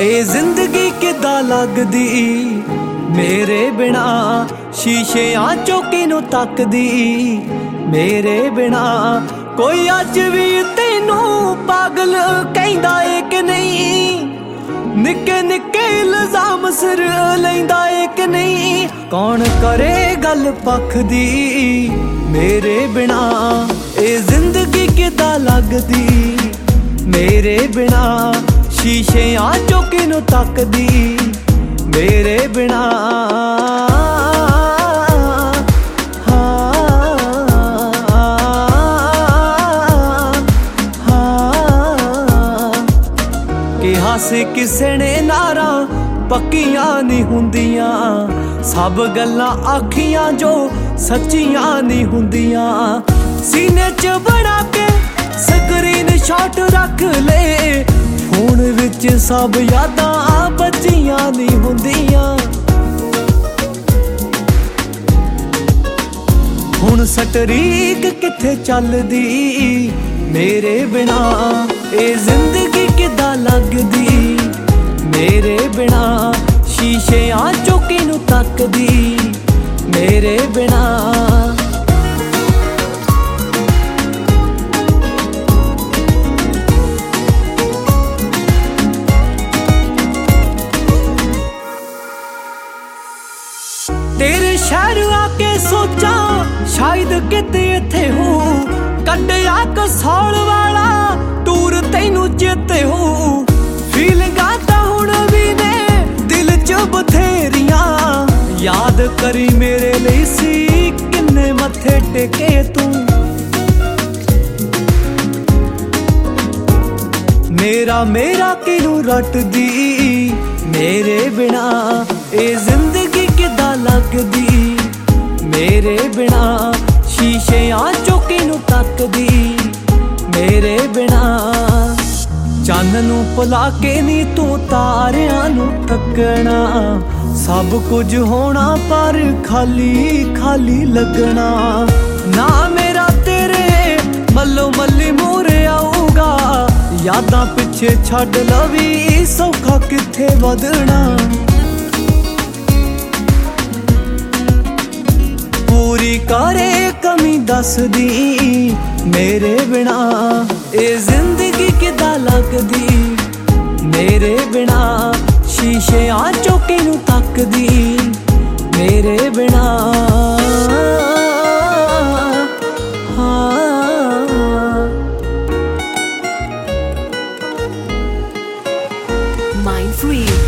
ਇਹ ਜ਼ਿੰਦਗੀ ਕਿੱਦਾਂ ਲੱਗਦੀ ਮੇਰੇ ਬਿਨਾ, ਸ਼ੀਸ਼ਿਆਂ ਚੋਂ ਕਿਨੂੰ ਤੱਕਦੀ ਮੇਰੇ ਬਿਨਾ। ਕੋਈ ਅੱਜ ਵੀ ਤੈਨੂੰ ਪਾਗਲ ਕਹਿੰਦਾ ਏ ਕਿ ਨਹੀਂ, ਨਿੱਕੇ ਨਿੱਕੇ ਇਲਜ਼ਾਮ ਸਿਰ ਲੈਂਦਾ ਏ ਕਿ ਨਹੀਂ। ਕੌਣ ਕਰੇ ਗੱਲ ਪੱਖ ਦੀ ਮੇਰੇ ਬਿਨਾ, ਇਹ ਜ਼ਿੰਦਗੀ ਕਿੱਦਾਂ ਲੱਗਦੀ ਮੇਰੇ ਬਿਨਾ, ਸ਼ੀਸ਼ਿਆਂ ਚੋਂ ਕਿਨੂੰ ਤੱਕਦੀ ਮੇਰੇ ਬਿਨਾ। ਕਿਹਾ ਸੀ ਕਿਸੇ ਨੇ ਨਾਰਾਂ ਪੱਕੀਆਂ ਨਹੀਂ ਹੁੰਦੀਆਂ, ਸਭ ਗੱਲਾਂ ਆਖੀਆਂ ਜੋ ਸੱਚੀਆਂ ਨਹੀਂ ਹੁੰਦੀਆਂ। ਸੀਨੇ 'ਚ ਬਣਾ ਕੇ ਸਕਰੀਨ ਸ਼ਾਟ ਰੱਖ ਲੈ, ਫੋਨ ਵਿੱਚ ਸਭ ਯਾਦਾਂ ਬਚੀਆਂ ਨਹੀਂ ਹੁੰਦੀਆਂ। ਹੁਣ ਸਟਰੀਕ ਕਿੱਥੇ ਚੱਲਦੀ ਮੇਰੇ ਬਿਨਾ, ਇਹ ਜ਼ਿੰਦਗੀ ਕਿੱਦਾਂ ਲੱਗਦੀ ਮੇਰੇ ਬਿਨਾ, ਸ਼ੀਸ਼ਿਆਂ ਚੋਂ ਕਿਨੂੰ ਤੱਕਦੀ ਮੇਰੇ ਬਿਨਾ। ਤੇਰੇ ਸ਼ਹਿਰ ਆ ਕੇ ਸੋਚਾਂ ਸ਼ਾਇਦ ਕਿਤੇ ਇੱਥੇ ਹੋ, ਕੱਢਿਆ ਕਸੌਲ ਵਾਲਾ ਟੂਰ ਤੈਨੂੰ ਚੇਤੇ ਹੋ। ਫੀਲਿੰਗਾਂ ਤਾਂ ਹੁਣ ਵੀ ਨੇ ਦਿਲ 'ਚ ਬਥੇਰੀਆਂ, ਯਾਦ ਕਰੀ ਮੇਰੇ ਲਈ ਸੀ ਕਿੰਨੇ ਮੱਥੇ ਟੇਕੇ ਤੂੰ। ਮੇਰਾ ਕਿਨੂੰ ਰੱਟਦੀ ਮੇਰੇ ਬਿਨਾ, ਇਹ ਜ਼ਿੰਦਗੀ ਕਿੱਦਾਂ ਲੱਗਦੀ ਮੇਰੇ ਬਿਨਾ, ਸ਼ੀਸ਼ਿਆਂ ਚੋਂ ਕਿਨੂੰ ਤੱਕਦੀ ਮੇਰੇ ਬਿਨਾ। ਚੰਨ ਨੂੰ ਭੁਲਾ ਕੇ ਨੀ ਤੂੰ ਤਾਰਿਆਂ ਨੂੰ ਤੱਕਣਾ, ਸਭ ਕੁਝ ਹੋਣਾ ਪਰ ਖਾਲੀ ਖਾਲੀ ਲੱਗਣਾ। ਨਾ ਮੇਰਾ ਤੇਰੇ ਮੱਲੋ ਮੱਲੀ ਮੂਹਰੇ ਆਊਗਾ, ਯਾਦਾਂ ਪਿੱਛੇ ਛੱਡ ਲਵੀ ਸੌਖਾ ਕਿੱਥੇ ਵਧਣਾ। ਪੂਰੀ ਕਰੇ ਕਮੀ ਦੱਸਦੀ ਮੇਰੇ ਬਿਨਾ, ਇਹ ਜ਼ਿੰਦਗੀ ਕਿੱਦਾਂ ਲੱਗਦੀ ਮੇਰੇ ਬਿਨਾ, ਸ਼ੀਸ਼ਿਆਂ ਚੋਂ ਕਿਨੂੰ ਤੱਕਦੀ ਮੇਰੇ ਬਿਨਾ। Mind Free